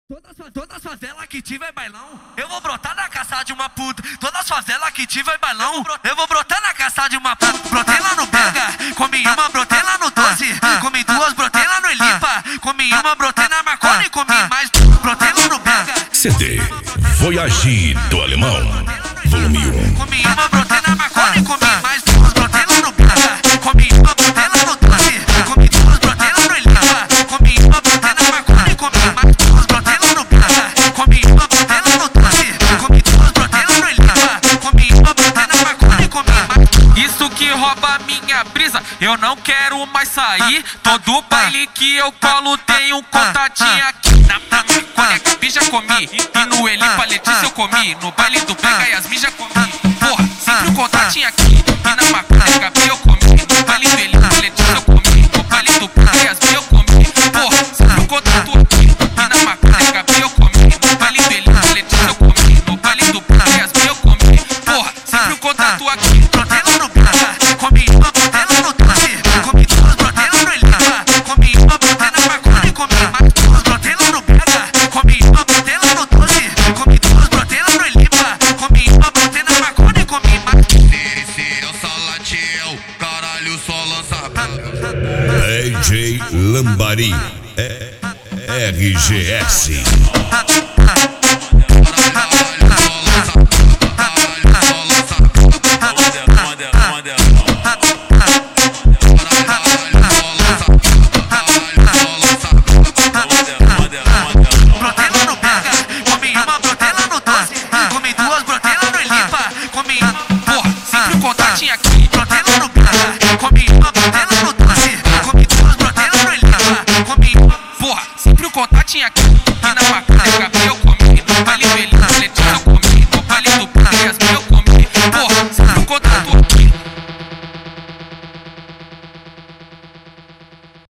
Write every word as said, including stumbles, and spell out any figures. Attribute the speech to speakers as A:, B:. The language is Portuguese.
A: Todas, todas favelas que tiver bailão, eu vou brotar na caça de uma puta. Todas favelas que tiver bailão, eu vou brotar na caça de uma puta. Brotei lá no Pega, comi uma, brotei lá no Doce, comi duas, brotei lá no Elipa, comi uma, brotei na Marconi, comi mais, brotei lá no Pega.
B: C D Voyage do Alemão, volume um.
A: Comi uma, brotei na Marconi, comi mais duas, brotei lá no Pega, comi uma, brotei lá no Doce, comi duas, brotei lá no Elipa, comi uma, brotei na Marconi, comi mais duas, brotei lá no Pega, comi uma, brotei lá no Doce, comi duas, brotei lá no Elipa, comi uma, brotei na Marconi, comi mais.
C: Isso que rouba minha brisa, eu não quero mais sair. Todo baile que eu colo tem um contatinho aqui. Na Marconi a Gabi já comi, e no Elipa Letícia eu comi, no baile do Pega Yasmin já comi. Porra, sempre um contatinho aqui. E na Marconi a Gabi eu comi, no baile do Elipa Letícia eu comi, no baile do Pega Yasmin eu comi. Porra, sempre um contato aqui. E na Marconi a Gabi eu comi, no baile do Elipa Letícia eu comi, no baile do Pega Yasmin eu comi. Porra, sempre um contato aqui.
A: Brotei lá no Pega, comi uma, brotei lá no Doce, comi duas, brotei lá no Elipa, comi uma, brotei na Marconi, comi mais duas, brotei lá no Pega, comi uma, brotei lá no Doce, comi duas, brotei lá no Elipa, comi uma, brotei na Marconi, comi mais.
D: Seu Salatiel, caralho, só lança.
B: D J Lambari, é, R G S.
A: Brotei lá no Pega, comi uma, brotei lá no Doce, comi duas, brotei lá no Elipa, comi uma,
C: Porra, sempre um contatinho aqui.
A: brotei lá no Pega, comi uma, brotei lá no Doce, comi duas, brotei lá no Elipa, comi uma.
C: Porra, sempre um contatinho aqui. E na Marconi